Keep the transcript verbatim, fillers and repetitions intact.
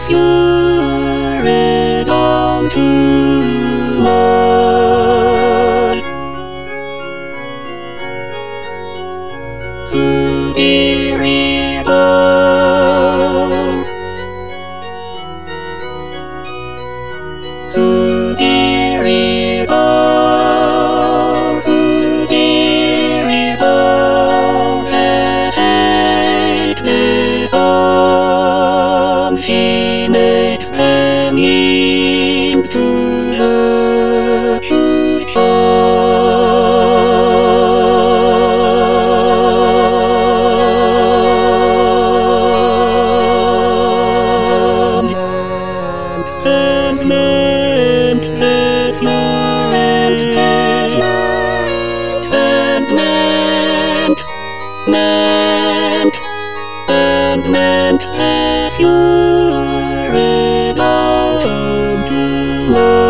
lured on to us. To the river, to the river, to the river, take the songs he makes them into the juice and lamps that lured, and lamps, lamps, and lamps that lured on to us.